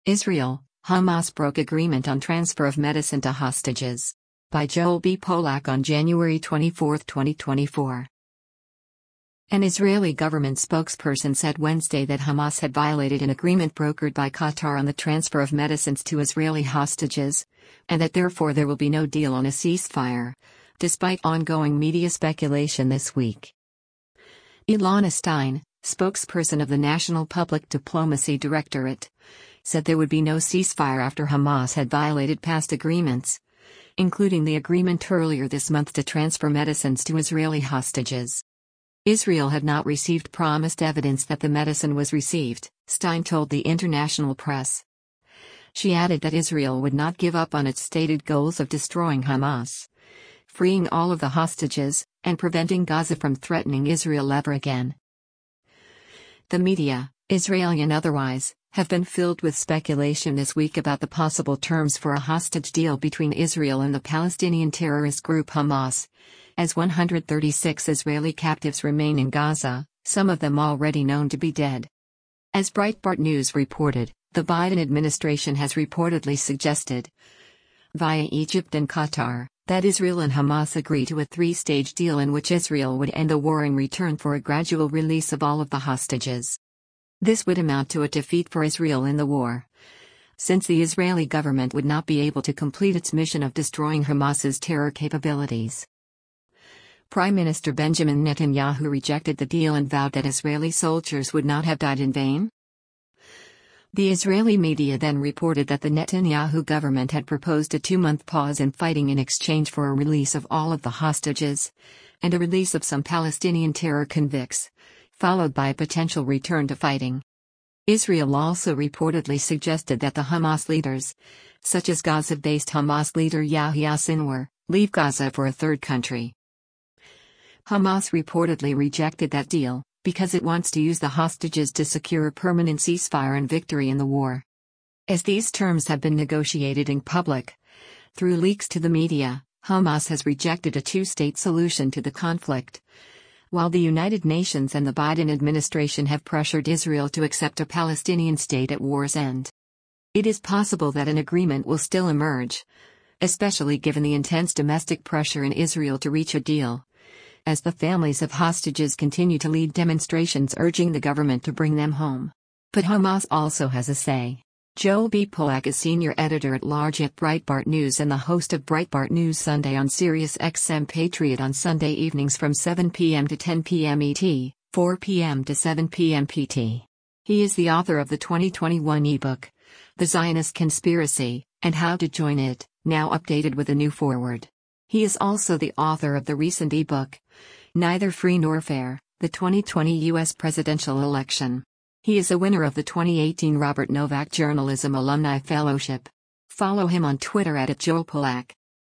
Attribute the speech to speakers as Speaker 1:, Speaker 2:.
Speaker 1: Israel, Hamas broke agreement on transfer of medicine to hostages. By Joel B. Polak on January 24, 2024. An Israeli government spokesperson said Wednesday that Hamas had violated an agreement brokered by Qatar on the transfer of medicines to Israeli hostages, and that therefore there will be no deal on a ceasefire, despite ongoing media speculation this week. Ilana Stein, spokesperson of the National Public Diplomacy Directorate, said there would be no ceasefire after Hamas had violated past agreements, including the agreement earlier this month to transfer medicines to Israeli hostages. Israel had not received promised evidence that the medicine was received, Stein told the international press. She added that Israel would not give up on its stated goals of destroying Hamas, freeing all of the hostages, and preventing Gaza from threatening Israel ever again. The media, Israeli and otherwise, have been filled with speculation this week about the possible terms for a hostage deal between Israel and the Palestinian terrorist group Hamas, as 136 Israeli captives remain in Gaza, some of them already known to be dead. As Breitbart News reported, the Biden administration has reportedly suggested, via Egypt and Qatar, that Israel and Hamas agree to a three-stage deal in which Israel would end the war in return for a gradual release of all of the hostages. This would amount to a defeat for Israel in the war, since the Israeli government would not be able to complete its mission of destroying Hamas's terror capabilities. Prime Minister Benjamin Netanyahu rejected the deal and vowed that Israeli soldiers would not have died in vain. The Israeli media then reported that the Netanyahu government had proposed a 2-month pause in fighting in exchange for a release of all of the hostages, and a release of some Palestinian terror convicts, followed by a potential return to fighting. Israel also reportedly suggested that the Hamas leaders, such as Gaza-based Hamas leader Yahya Sinwar, leave Gaza for a third country. Hamas reportedly rejected that deal, because it wants to use the hostages to secure a permanent ceasefire and victory in the war. As these terms have been negotiated in public, through leaks to the media, Hamas has rejected a two-state solution to the conflict, while the United Nations and the Biden administration have pressured Israel to accept a Palestinian state at war's end. It is possible that an agreement will still emerge, especially given the intense domestic pressure in Israel to reach a deal, as the families of hostages continue to lead demonstrations urging the government to bring them home. But Hamas also has a say. Joel B. Polak is senior editor-at-large at Breitbart News and the host of Breitbart News Sunday on Sirius XM Patriot on Sunday evenings from 7 p.m. to 10 p.m. ET, 4 p.m. to 7 p.m. PT. He is the author of the 2021 ebook, The Zionist Conspiracy, and How to Join It, now updated with a new foreword. He is also the author of the recent ebook, Neither Free Nor Fair, the 2020 U.S. Presidential Election. He is a winner of the 2018 Robert Novak Journalism Alumni Fellowship. Follow him on Twitter @JoelPolak.